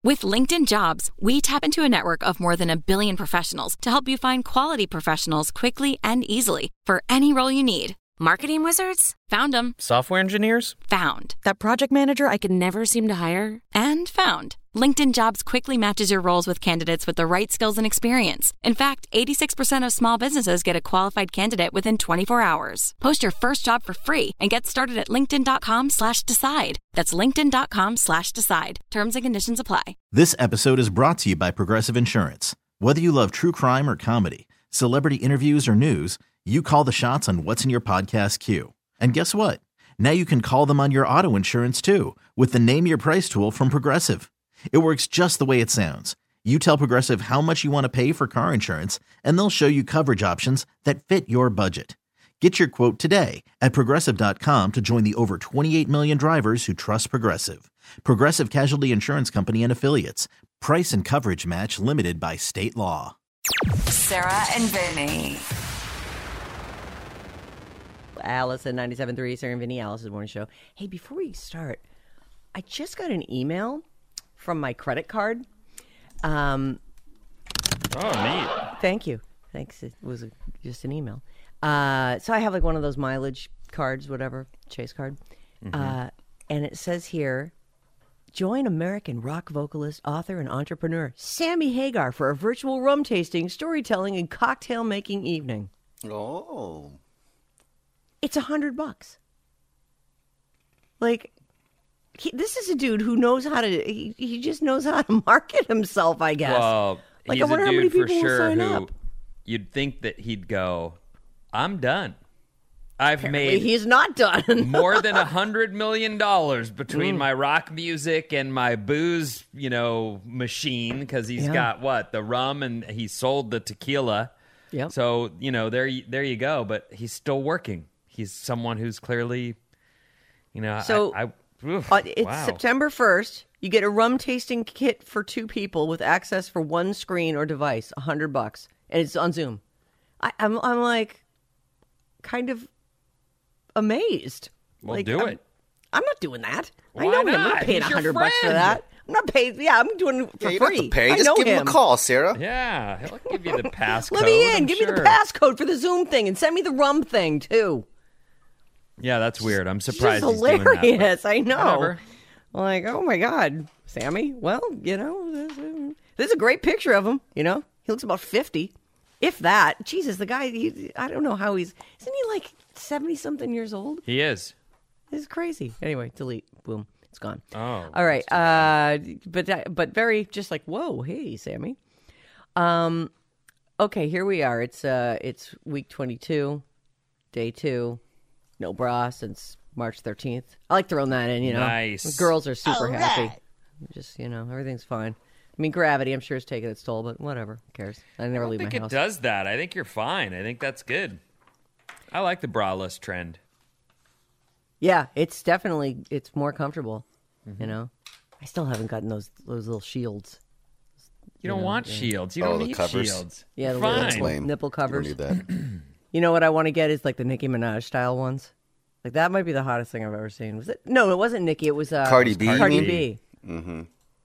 With LinkedIn Jobs, we tap into a network of more than 1 billion professionals to help you find quality professionals quickly and easily for any role you need. Marketing wizards? Found them. Software engineers? Found. That project manager I could never seem to hire? And found. LinkedIn Jobs quickly matches your roles with candidates with the right skills and experience. In fact, 86% of small businesses get a qualified candidate within 24 hours. Post your first job for free and get started at linkedin.com/decide. That's linkedin.com/decide. Terms and conditions apply. This episode is brought to you by Progressive Insurance. Whether you love true crime or comedy, celebrity interviews or news, you call the shots on what's in your podcast queue. And guess what? Now you can call them on your auto insurance too with the Name Your Price tool from Progressive. It works just the way it sounds. You tell Progressive how much you want to pay for car insurance, and they'll show you coverage options that fit your budget. Get your quote today at Progressive.com to join the over 28 million drivers who trust Progressive. Progressive Casualty Insurance Company and Affiliates. Price and coverage match limited by state law. Sarah and Vinny. Alice at 97.3, Sarah and Vinny, Alice's morning show. Hey, before we start, I just got an email from my credit card. Oh, neat. Thank you. Thanks. It was just an email. So I have like one of those mileage cards, whatever, Chase card. And it says here, join American rock vocalist, author, and entrepreneur Sammy Hagar for a virtual rum tasting, storytelling, and cocktail making evening. Oh. It's $100. Like, this is a dude who knows how to, he just knows how to market himself, I guess. Well, like, he's I wonder a how many dude for people will sure sign who up. you'd think that he'd go, I'm done. I've Apparently made he's not done. more than $100 million between my rock music and my booze, machine, because he's got the rum and he sold the tequila. Yep. So, there you go. But he's still working. He's someone who's clearly, So it's wow. September 1st. You get a rum tasting kit for 2 people with access for one screen or device, $100, and it's on Zoom. I'm like kind of amazed. Well, like, do it. I'm not doing that. Why I know him. I'm not? not paying He's your $100 for friend. that. I'm not paid. Yeah, I'm doing it for You don't free. have to pay. I Just know give him a call, Sarah. Yeah, he'll give you the passcode. Let me in. I'm Give sure. me the passcode for the Zoom thing and send me the rum thing too. Yeah, that's weird. I'm It's surprised just he's doing that, hilarious. but I know. whatever. Like, oh my God, Sammy. Well, this is a great picture of him. He looks about 50, if that. Jesus, the guy. I don't know how isn't he like 70-something years old? He is. This is crazy. Anyway, delete. Boom. It's gone. Oh. All right. But very just like, whoa, hey, Sammy. Okay, here we are. It's week 22, day 2. No bra since March 13th. I like throwing that in, Nice. The girls are super happy. Just, everything's fine. I mean, gravity, I'm sure, is taking its toll, but whatever. Who cares? I never leave my I think house. it does that. I think you're fine. I think that's good. I like the braless trend. Yeah, it's more comfortable, I still haven't gotten those little shields. You don't want shields. You don't the need covers. shields. Yeah, You're the little That's fine. lame. nipple covers. You don't need that. You know what I want to get is like the Nicki Minaj style ones. Like that might be the hottest thing I've ever seen. Was it? No, it wasn't Nicki. It was Cardi B, you Cardi mean? B. Mm-hmm.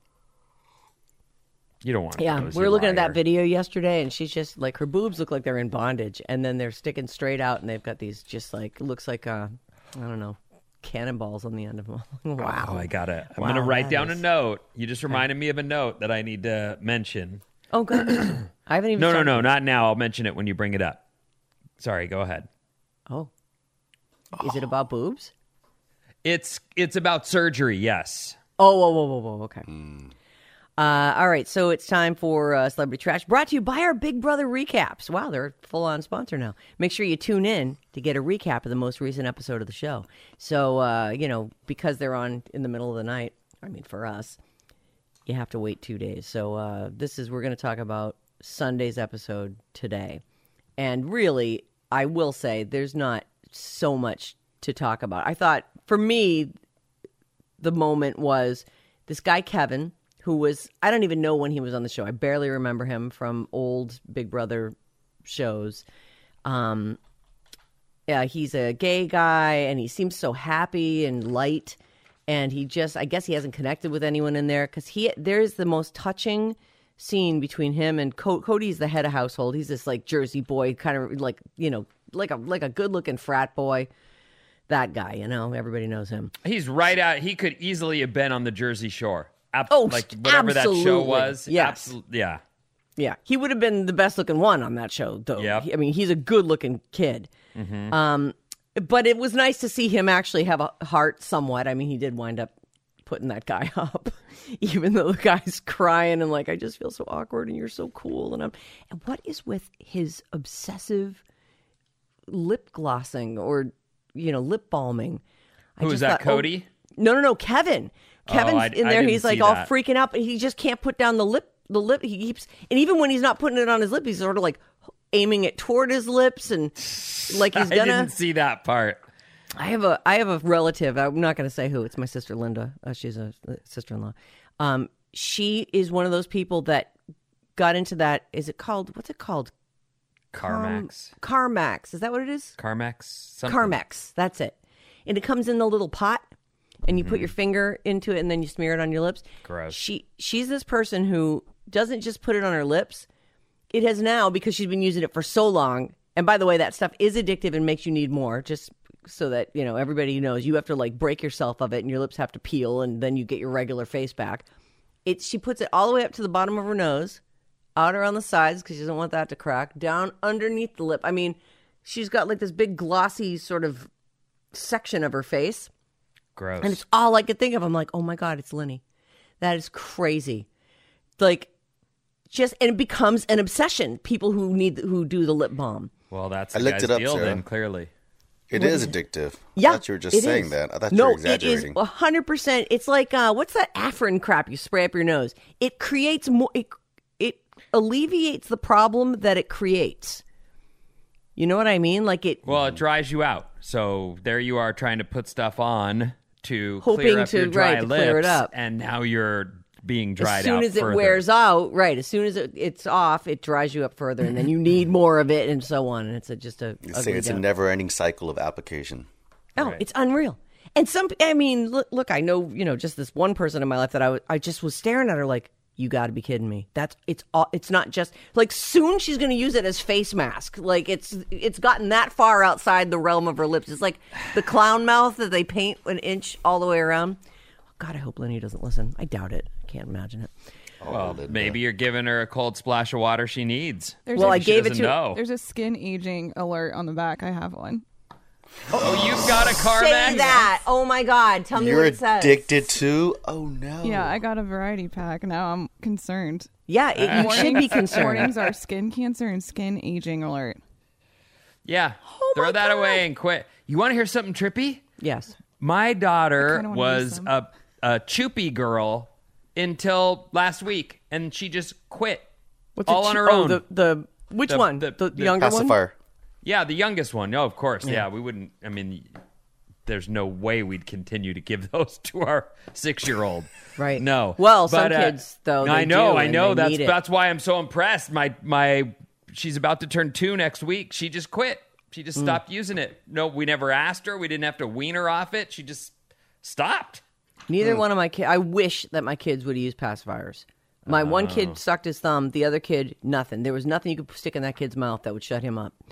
You don't want Yeah, those, we were you looking at liar. that video yesterday, and she's just like her boobs look like they're in bondage, and then they're sticking straight out, and they've got these just like looks like I don't know, cannonballs on the end of them. Wow. Oh, I'm Wow, gonna write that down is- a note. You just reminded me of a note that I need to mention. Oh, good. I haven't even. No, started. not now. I'll mention it when you bring it up. Sorry, go ahead. Oh, is it about boobs? It's about surgery. Yes. Oh, whoa. Okay. All right, so it's time for Celebrity Trash, brought to you by our Big Brother recaps. Wow, they're a full-on sponsor now. Make sure you tune in to get a recap of the most recent episode of the show. So, because they're on in the middle of the night, I mean, for us, you have to wait 2 days. So we're going to talk about Sunday's episode today. And really, I will say there's not so much to talk about. I thought, for me, the moment was this guy, Kevin, who was, I don't even know when he was on the show. I barely remember him from old Big Brother shows. Yeah, he's a gay guy, and he seems so happy and light. And I guess he hasn't connected with anyone in there because there's the most touching scene between him and Cody's the head of household. He's this like Jersey boy, kind of like, like a good looking frat boy. That guy, everybody knows him. He's right out. He could easily have been on the Jersey Shore. Like whatever absolutely. That show was. Yes. Yeah. Yeah. He would have been the best looking one on that show, though. Yep. I mean, he's a good looking kid. Mm-hmm. But it was nice to see him actually have a heart somewhat. I mean, he did wind up putting that guy up, even though the guy's crying and like, I just feel so awkward and you're so cool. And what is with his obsessive lip glossing or, lip balming? Who is that, Cody? No, Kevin. Kevin's in there. He's like all that. freaking out, but he just can't put down the lip. He keeps, and even when he's not putting it on his lip, he's sort of like aiming it toward his lips and like he's gonna. I didn't see that part. I have a relative. I'm not going to say who. It's my sister Linda. She's a sister-in-law. She is one of those people that got into that. Is it called? What's it called? Carmex. Carmex. Is that what it is? Carmex. Something. Carmex. That's it. And it comes in the little pot, and you put your finger into it, and then you smear it on your lips. Gross. She's this person who doesn't just put it on her lips. It has now, because she's been using it for so long. And by the way, that stuff is addictive and makes you need more. Just so that everybody knows, you have to like break yourself of it, and your lips have to peel, and then you get your regular face back. She puts it all the way up to the bottom of her nose, out around the sides because she doesn't want that to crack, down underneath the lip. I mean, she's got like this big glossy sort of section of her face. Gross. And it's all I could think of. I'm like, oh my God, it's Lenny. That is crazy. Like, and it becomes an obsession. People who do the lip balm. Well, that's I the looked guy's it up, deal Sarah. then, clearly. It is addictive. Yeah, I thought you were just saying that. I thought you were exaggerating. No, it is 100%. It's like, what's that Afrin crap you spray up your nose? It creates more, it alleviates the problem that it creates. You know what I mean? Like it. Well, it dries you out. So there you are trying to put stuff on to hoping clear up to, your dry to lips, clear it up. And now you're being dried out as soon as further. it wears out, right? As soon as it's off, it dries you up further, and then you need more of it, and so on. And it's just a. It's a never-ending cycle of application. Oh, Right. It's unreal. And look, I know, just this one person in my life that I just was staring at her like, you got to be kidding me. It's not just like soon she's going to use it as face mask. Like it's gotten that far outside the realm of her lips. It's like the clown mouth that they paint an inch all the way around. God, I hope Lenny doesn't listen. I doubt it. I can't imagine it. Well, maybe you're giving her a cold splash of water she needs. I gave it to know. There's a skin aging alert on the back. I have one. Oh, you've got a Carmex? Say that. Oh my God. Tell me You're what it says. addicted to? Oh no. Yeah, I got a variety pack. Now I'm concerned. Yeah, you should be concerned. Warnings are skin cancer and skin aging alert. Yeah. Oh Throw my that God. away and quit. You want to hear something trippy? Yes. My daughter kinda wanna was use some. a choopy girl until last week, and she just quit. What's all on her own. Which The- one? the- The the younger one? Pacifier. Yeah, the youngest one. No, of course. Yeah, we wouldn't. I mean, there's no way we'd continue to give those to our 6-year-old. Right. No. Well, some kids, though, I they know. do, I and know. they need it. That's why I'm so impressed. She's about to turn 2 next week. She just quit. She just stopped using it. No, we never asked her. We didn't have to wean her off it. She just stopped. Neither one of my kids. I wish that my kids would use pacifiers. My one kid sucked his thumb. The other kid, nothing. There was nothing you could stick in that kid's mouth that would shut him up.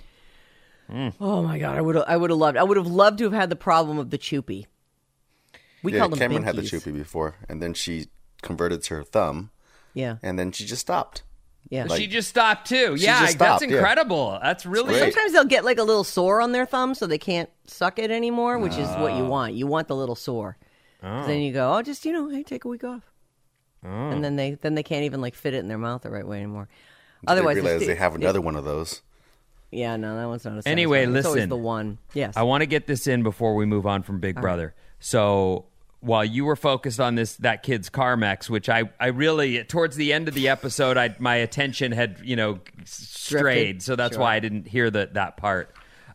Oh my God! I would have loved. I would have loved to have had the problem of the choopy. We Yeah, called them Cameron had the binkies. choopy before, and then she converted to her thumb, Yeah, and then she just stopped. yeah. She just stopped too. She Yeah, just that's stopped, yeah. incredible. That's really great. Sometimes they'll get like a little sore on their thumb, so they can't suck it anymore, which is what you want. You want the little sore. Then you go, just hey, take a week off, and then they can't even like fit it in their mouth the right way anymore. Otherwise, they realize it's- they have another one of those. Yeah, no, that one's not a Anyway, satisfying. It's always listen. the one. Yes. I want to get this in before we move on from Big Brother. So while you were focused on that kid's Carmex, which I really towards the end of the episode, my attention had strayed, Drifted. so that's Sure. why I didn't hear that part.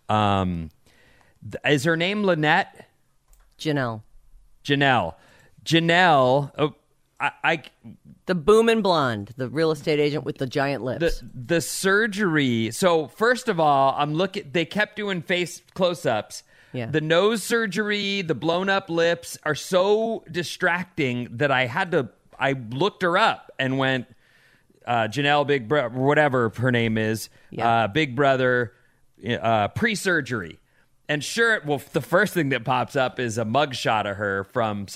Is her name Lynette? Janelle. Janelle. Oh, The booming blonde, the real estate agent with the giant lips. the surgery. So first of all, they kept doing face close-ups. Yeah. The nose surgery, the blown up lips are so distracting that I looked her up and went, Janelle Big Brother, whatever her name is, Yeah. Big Brother, pre-surgery. And sure, well, the first thing that pops up is a mugshot of her from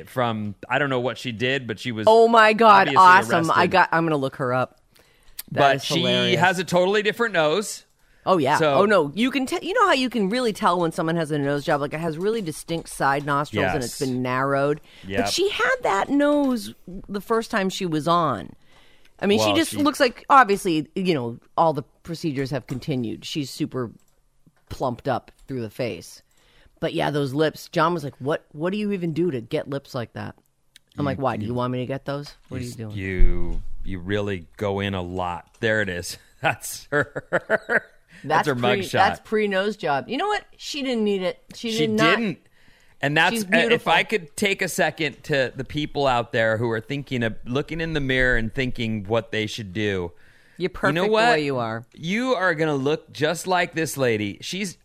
I don't know what she did, but she was Oh my God, obviously awesome. arrested. I'm going to look her up. That But is she hilarious. has a totally different nose. Oh yeah. So- Oh no. You can you know how you can really tell when someone has a nose job, like it has really distinct side nostrils and it's Yes. been narrowed. Yep. But she had that nose the first time she was on. I mean, Well, she just looks like, obviously, all the procedures have continued. She's super plumped up through the face. But yeah, those lips. John was like, "What do you even do to get lips like that?" I'm like, "Why? Do you want me to get those? What are you doing?" You really go in a lot. There it is. That's her. That's her mugshot. That's pre-nose job. You know what? She didn't need it. She did not. Didn't. And that's She's if beautiful. I could take a second to the people out there who are thinking of looking in the mirror and thinking what they should do. You're perfect You know what? the way you are. You are going to look just like this lady.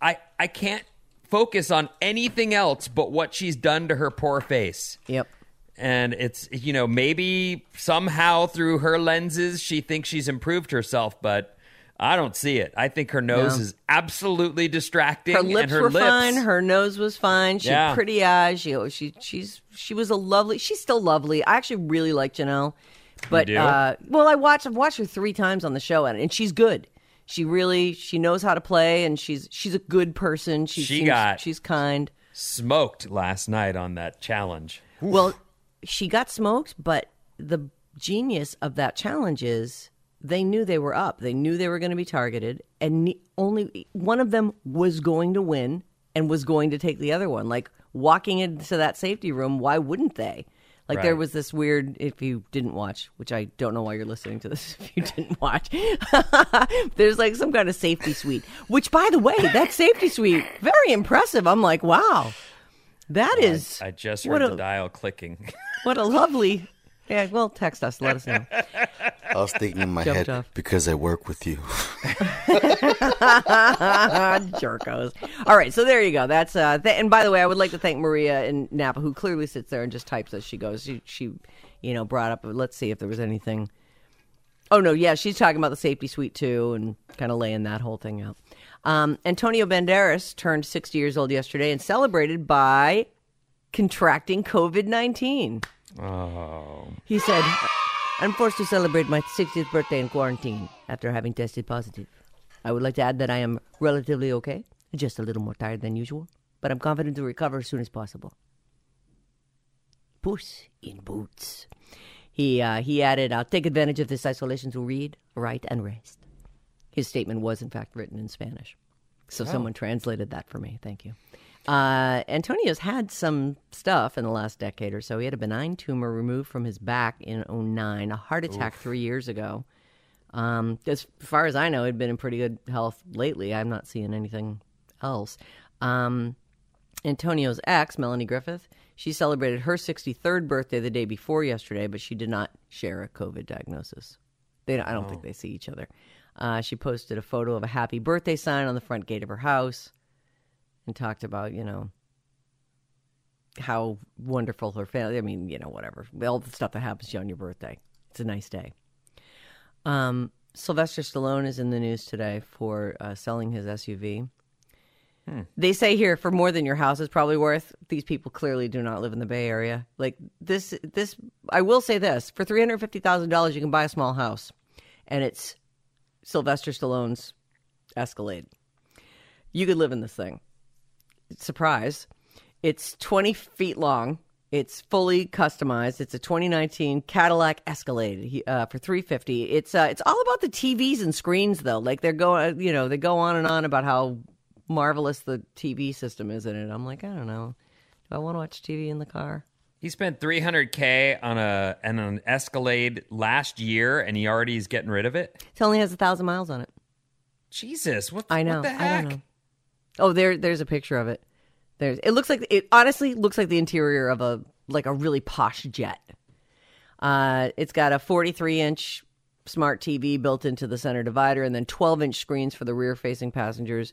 I can't focus on anything else but what she's done to her poor face. Yep. And it's, maybe somehow through her lenses, she thinks she's improved herself, but I don't see it. I think her nose No. is absolutely distracting. Her and lips her were lips, fine. Her nose was fine. She Yeah. had pretty eyes. She was a lovely. She's still lovely. I actually really like Janelle. But do? well, I've watched her 3 times on the show, and she's good. She knows how to play, and she's a good person. She's kind. smoked last night on that challenge. Well, she got smoked, but the genius of that challenge is they knew they were up. They knew they were going to be targeted, and only one of them was going to win and was going to take the other one. Like, walking into that safety room, why wouldn't they? Like, there Right. was this weird, if you didn't watch, which I don't know why you're listening to this if you didn't watch, there's like some kind of safety suite, which, by the way, that safety suite, very impressive. I'm like, wow, that is. I just what heard the a- dial clicking. What a lovely. Yeah, well, text us. Let us know. I was thinking in my Jumped head, off. because I work with you. Jerkos. All right, so there you go. That's and by the way, I would like to thank Maria in Napa, who clearly sits there and just types as she goes. She brought up. Let's see if there was anything. Oh no, yeah, she's talking about the safety suite too, and kind of laying that whole thing out. Antonio Banderas turned 60 years old yesterday and celebrated by contracting COVID-19. Oh. He said, "I'm forced to celebrate my 60th birthday in quarantine after having tested positive. I would like to add that I am relatively okay, just a little more tired than usual, but I'm confident to recover as soon as possible." Puss in Boots. He added, "I'll take advantage of this isolation to read, write, and rest." His statement was, in fact, written in Spanish. So someone translated that for me. Thank you. Antonio's had some stuff in the last decade or so. He had a benign tumor removed from his back in 2009, a heart attack 3 years ago. As far as I know, he'd been in pretty good health lately. I'm not seeing anything else. Antonio's ex, Melanie Griffith, she celebrated her 63rd birthday the day before yesterday, but she did not share a COVID diagnosis. I don't think they see each other. She posted a photo of a happy birthday sign on the front gate of her house and talked about, how wonderful her family, whatever, all the stuff that happens to you on your birthday. It's a nice day. Sylvester Stallone is in the news today for selling his SUV. They say here, for more than your house is probably worth. These people clearly do not live in the Bay Area. Like this, I will say this: for $350,000, you can buy a small house, and it's Sylvester Stallone's Escalade. You could live in this thing. Surprise! It's 20 feet long. It's fully customized. It's a 2019 Cadillac Escalade for $350,000. It's all about the TVs and screens, though. Like they go on and on about how marvelous the TV system is in it. I'm like, I don't know. Do I want to watch TV in the car? He spent $300K on an Escalade last year, and he already is getting rid of it. It only has 1,000 miles on it. Jesus, what I know. the heck? I don't know. Oh, there's a picture of it. It honestly looks like the interior of a really posh jet. It's got a 43-inch smart TV built into the center divider, and then 12-inch screens for the rear-facing passengers.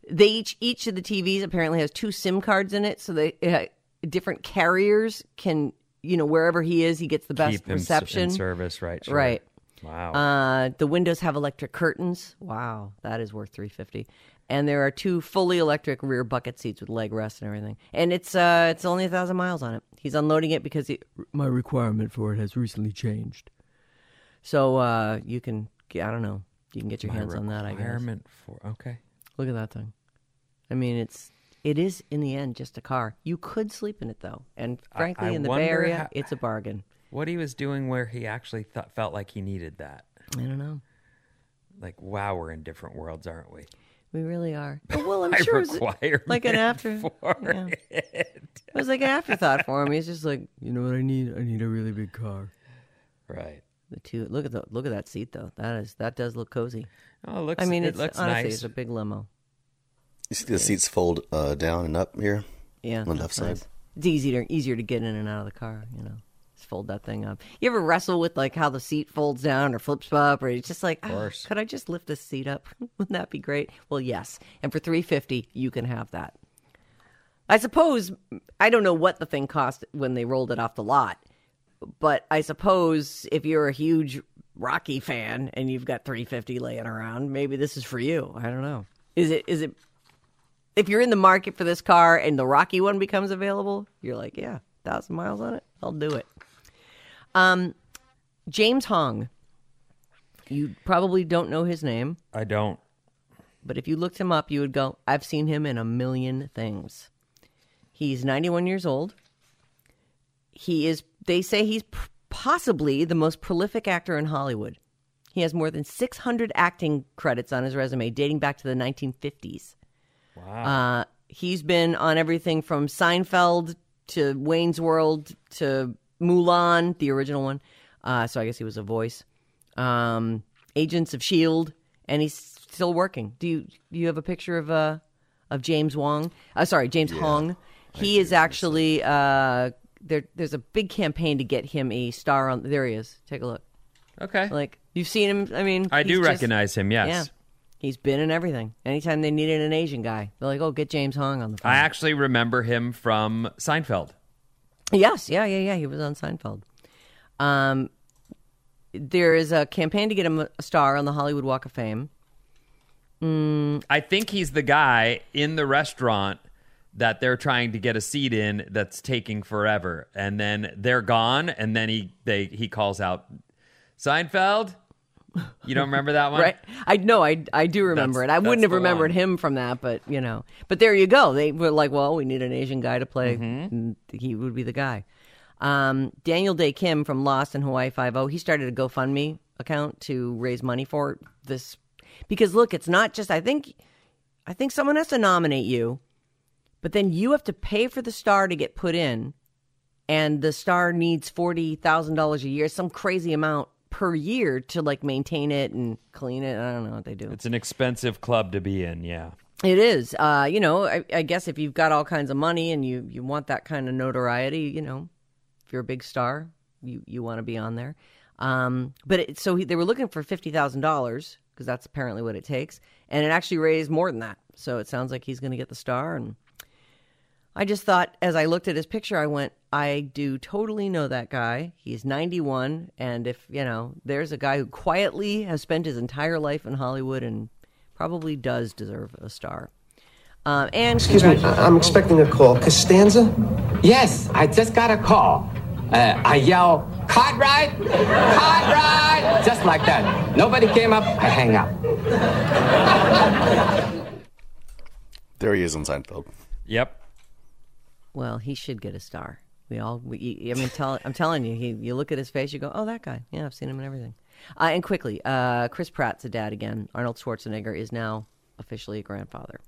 They each of the TVs apparently has 2 SIM cards in it, so they different carriers can, wherever he is, he gets the best Keep him reception. in service, right? Sure. Right. Wow. The windows have electric curtains. Wow, that is worth $350. And there are 2 fully electric rear bucket seats with leg rest and everything. And it's only 1,000 miles on it. He's unloading it because my requirement for it has recently changed. So you can, I don't know, you can get your hands on that, I guess. Requirement for, okay. Look at that thing. I mean, it is in the end just a car. You could sleep in it though, and frankly, in the Bay Area, it's a bargain. What he was doing where he actually felt like he needed that. I don't know. Like, wow, we're in different worlds, aren't we? We really are. But, well, I'm I sure it require was like an after. for Yeah. it. It was like an afterthought for him. He's just like, you know what I need? I need a really big car. Right. The 2. Look at that seat though. That does look cozy. Oh, it looks. I mean, it it's looks honestly nice. it's a big limo. You see the seats fold down and up here? Yeah, On the left that's side. nice. It's easier to get in and out of the car. Just fold that thing up. You ever wrestle with like how the seat folds down or flips up, or it's just like, course. could I just lift this seat up? Wouldn't that be great? Well, yes. And for $350, you can have that. I suppose I don't know what the thing cost when they rolled it off the lot, but I suppose if you're a huge Rocky fan and you've got $350 laying around, maybe this is for you. I don't know. Is it? If you're in the market for this car and the Rocky one becomes available, you're like, yeah, 1,000 miles on it, I'll do it. James Hong. You probably don't know his name, I don't. but if you looked him up, you would go, I've seen him in a million things. He's 91 years old. They say he's possibly the most prolific actor in Hollywood. He has more than 600 acting credits on his resume dating back to the 1950s. Wow. He's been on everything from Seinfeld to Wayne's World to Mulan, the original one. So I guess he was a voice. Agents of S.H.I.E.L.D., and he's still working. Do you have a picture of James Hong? James Hong. He is actually there's a big campaign to get him a star on. There he is. Take a look. Okay. Like, you've seen him. I mean, I do he's recognize him, yes. Yeah. He's been in everything. Anytime they needed an Asian guy, they're like, oh, get James Hong on the phone. I actually remember him from Seinfeld. Yes, yeah. He was on Seinfeld. There is a campaign to get him a star on the Hollywood Walk of Fame. I think he's the guy in the restaurant that they're trying to get a seat in that's taking forever. And then they're gone, and then he calls out, Seinfeld? You don't remember that one? Right. I do remember it. I wouldn't have the remembered one. him from that, but, But there you go. They were like, well, we need an Asian guy to play. And he would be the guy. Daniel Day Kim from Lost and Hawaii Five-0, he started a GoFundMe account to raise money for this. Because, look, it's not just, I think someone has to nominate you, but then you have to pay for the star to get put in, and the star needs $40,000 a year, some crazy amount per year to like maintain it and clean it. I don't know what they do. It's an expensive club to be in, yeah. It is. I guess if you've got all kinds of money and you want that kind of notoriety, if you're a big star, you want to be on there. They were looking for $50,000 because that's apparently what it takes, and it actually raised more than that. So it sounds like he's going to get the star. And I just thought, as I looked at his picture, I went, I do totally know that guy. He's 91, and if there's a guy who quietly has spent his entire life in Hollywood and probably does deserve a star. And excuse me, I'm expecting a call. Costanza? Yes, I just got a call. I yell, Cartwright! Cartwright! Just like that. Nobody came up, I hang up. There he is on Seinfeld. Yep. Well, he should get a star. I'm telling you, you look at his face, you go, oh, that guy. Yeah, I've seen him in everything. And quickly, Chris Pratt's a dad again. Arnold Schwarzenegger is now officially a grandfather.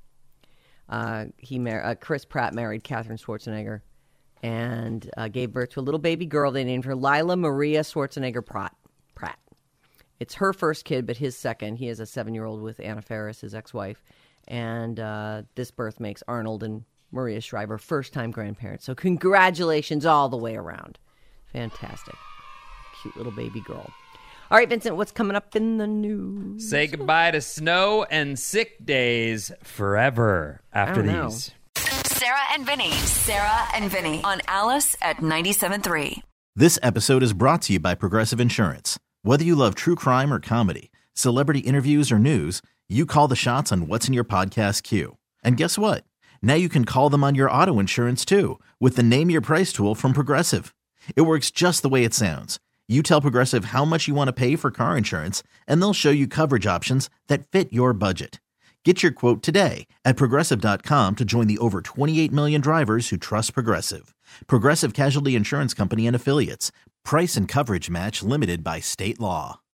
Chris Pratt married Catherine Schwarzenegger and gave birth to a little baby girl. They named her Lila Maria Schwarzenegger Pratt. It's her first kid, but his second. He has a 7-year-old with Anna Faris, his ex-wife. And this birth makes Arnold and Maria Shriver first-time grandparents. So congratulations all the way around. Fantastic. Cute little baby girl. All right, Vincent, what's coming up in the news? Say goodbye to snow and sick days forever after I don't know. these. Sarah and Vinny. Sarah and Vinny on Alice at 97.3. This episode is brought to you by Progressive Insurance. Whether you love true crime or comedy, celebrity interviews or news, you call the shots on what's in your podcast queue. And guess what? Now you can call them on your auto insurance too with the Name Your Price tool from Progressive. It works just the way it sounds. You tell Progressive how much you want to pay for car insurance, and they'll show you coverage options that fit your budget. Get your quote today at Progressive.com to join the over 28 million drivers who trust Progressive. Progressive Casualty Insurance Company and Affiliates. Price and coverage match limited by state law.